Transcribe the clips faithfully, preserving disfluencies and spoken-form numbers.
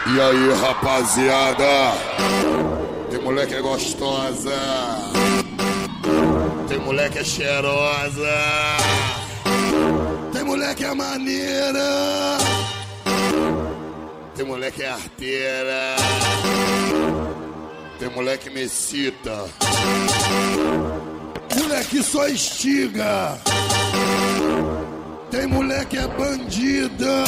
E aí, rapaziada? Tem mulher que é gostosa, tem mulher que é cheirosa, tem mulher que é maneira, tem mulher que é arteira, tem mulher que me excita, mulher que só estiga, tem mulher que é bandida,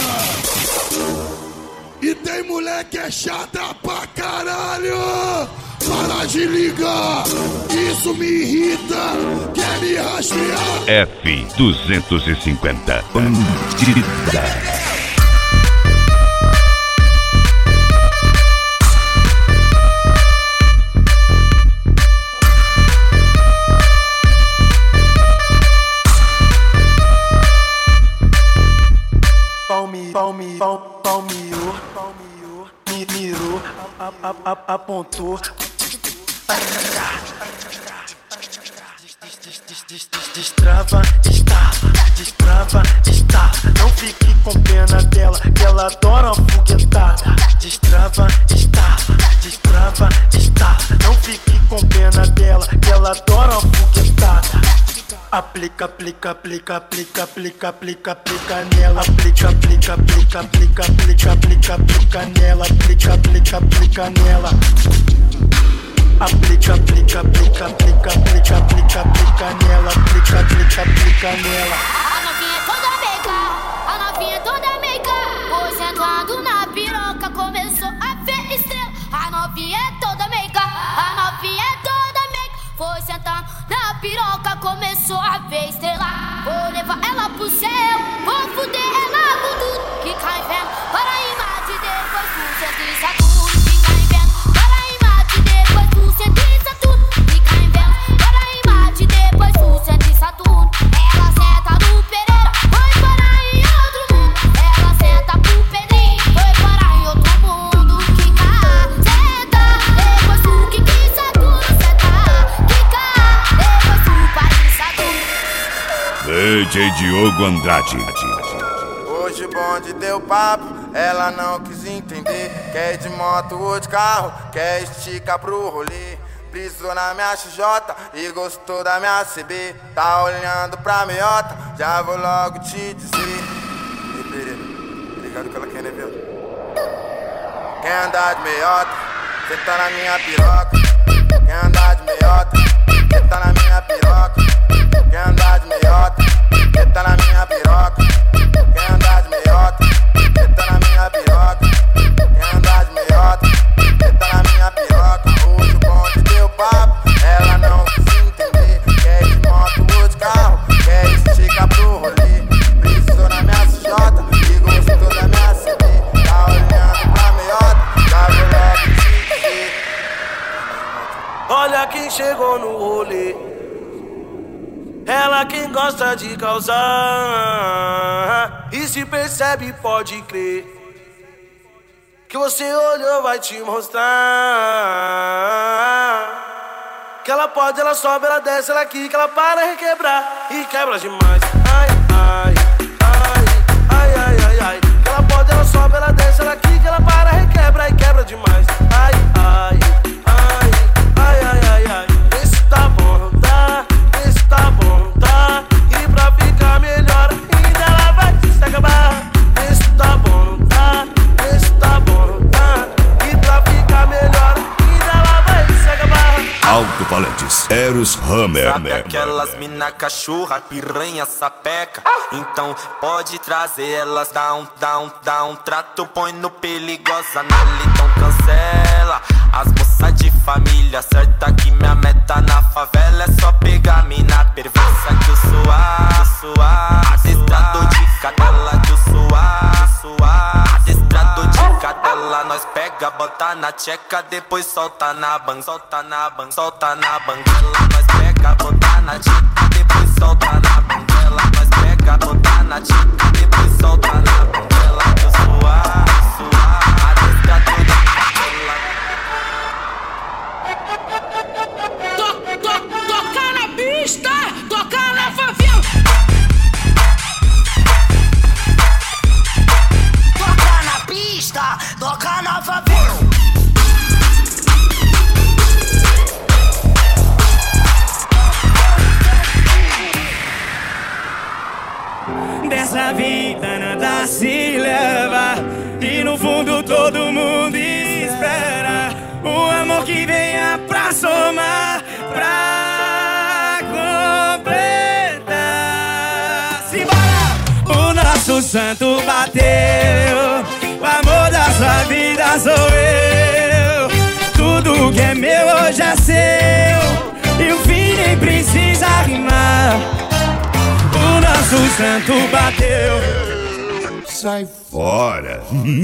e tem mulher que é chata pra caralho. Para de ligar, isso me irrita, quer me rastrear. F duzentos e cinquenta Bandida. Palme, palme, palme, palmeou, palmeou, me mirou, apontou. Destrava, está, destrava, está. Não fique com pena dela, que ela adora uma foguetada. Destrava, está, destrava, está. Não fique com pena dela, que ela adora uma foguetada. Aplica, aplica, aplica, aplica, aplica, aplica, aplica nela. Aplica, aplica, aplica, aplica, aplica, aplica, aplica nela. Aplica, aplica, aplica nela. Aplica, aplica, aplica, aplica, aplica, aplica, aplica nela. Aplica, aplica, aplica nela. A novinha é toda meiga, a novinha é toda meiga. Foi sentando na piroca, começou a ver estrela. A novinha é toda meiga, a novinha é toda meiga. Foi sentando na piroca, começou a ver estrela. Vou levar ela pro céu, vou fuder ela com tudo que cai vendo. Para a imagem depois do centro e Saturno que cai vendo. Para a imagem depois do centro e Saturno que cai vendo. Para a imagem depois do centro e Saturno. Ela senta no Pereira, foi parar em outro mundo. Ela senta pro Pedrinho, foi parar em outro mundo. Que cai, senta, depois do que que Saturno senta. Que cai, depois do Paris Saturno. D J Diogo Andrade. Hoje o bonde deu papo, ela não quis entender. Quer ir de moto ou de carro, quer esticar pro rolê. Brisou na minha X J e gostou da minha C B. Tá olhando pra meiota, já vou logo te dizer. Ei, Pereira, ligado que ela quer, né, viado? Quer andar de meiota, cê tá na minha piroca. Quer andar de meiota, cê tá na minha piroca. Quer andar de meiota, cê tá na minha piroca. Quer andar de meiota, cê tá na minha piroca. Quer andar de meiota, cê tá na minha piroca. Hoje o bonde deu papo, ela não quis entender. Quer ir de moto ou de carro, quer esticar pro rolê. Brisou na minha C J e gostou da minha C D. Tá olhando pra meiota, já vou logo te dizer. Olha quem chegou no rolê. Ela quem gosta de causar. E se percebe, pode crer. Que você olhou, vai te mostrar. Que ela pode, ela sobe, ela desce, ela quica, ela para requebrar. E quebra demais. Ai, ai, ai, ai, ai, ai, ai. Que ela pode, ela sobe, ela desce, ela quica, ela para requebra. E quebra demais. Ai, ai, ai, ai, ai, ai, ai. Esse tá bom, tá? Esse tá bom, tá? E pra ficar melhor ainda ela vai se acabar. Esse tá bom, tá? Esse tá bom, tá? E pra ficar melhor ainda ela vai se acabar. Alto-falantes Eros Hammer. Sabe aquelas mina cachorra, piranha, sapeca? Então pode trazer elas, dá um, dá um, dá um trato, põe no perigosa, na então cancela. As moças de família, certa que minha meta na favela é só pegar mina perversa que eu suar, suar. Adestrado de cadela que eu suar, suar. Adestrado de cadela, nós pega, bota na tcheca, depois solta na ban, solta na ban, solta na banguela. Nós pega, bota na tcheca, depois solta na banguela. Nós pega, bota na tcheca, depois solta na banguela que eu suar, suar. Adestrado de cadela. Tocar na pista, tocar na favela. Tocar na pista, toca na favela. Dessa vida nada se leva, e no fundo todo mundo espera um amor que venha pra somar, pra completar. Simbora! O nosso santo bateu, o amor da sua vida sou eu. Tudo que é meu hoje é seu, e o fim nem precisa rimar. O nosso santo bateu. Sai fora.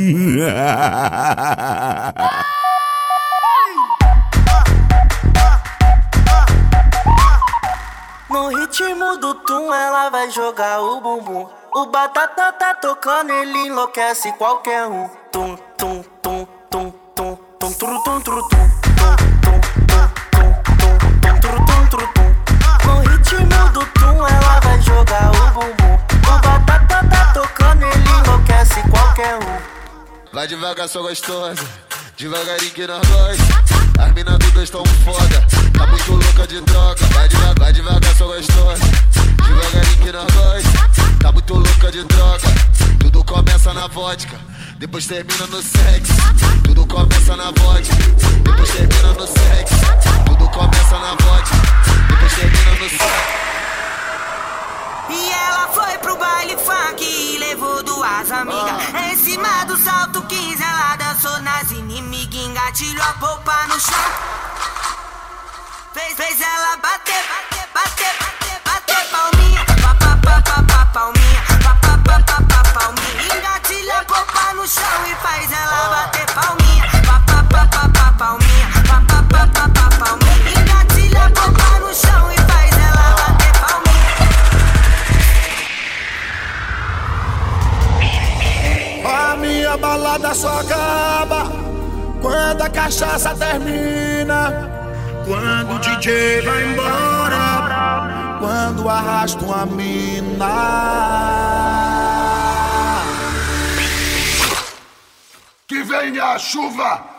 No ritmo do tum ela vai jogar o bumbum. O batata tá tocando, ele enlouquece qualquer um. Tum, tum, tum, tum, tum, tum, turu, tum, turu, tum, tum, tum, tum, tum, tum, turu, tum, turu, tum. No ritmo do tum ela vai jogar o bumbum. O batata tá tocando, ele enlouquece qualquer um. Vai devagar, só gostosa, devagarinho que nós gosta. As minas todas tão foda, tá muito louca de droga. Vai devagar, vai devagar, só gostosa, devagarinho que nós gosta. Tá muito louca de droga. Tudo começa na vodka, depois termina no sexo. Tudo começa na vodka, depois termina no sexo. Tudo começa na vodka, depois termina no sexo. E ela foi pro baile funk e levou duas amigas. ah. Em cima do salto quinze ela dançou nas inimigas. Engatilhou a polpa no chão, Fez, fez ela bater, bater, bater, bater, bater palminha. Pa, pa, pa, pa, pa, palminha. Pa, pa, pa, pa, pa, palminha. Engatilha a polpa no chão e faz ela bater palminha. Pa, pa, pa, pa, pa, palminha. Pa, pa, pa, pa, pa, palminha. Engatilha a polpa no chão e faz ela bater palminha. A minha balada só acaba quando a cachaça termina, quando o D J vai embora, quando arrasta uma mina. Que venha a chuva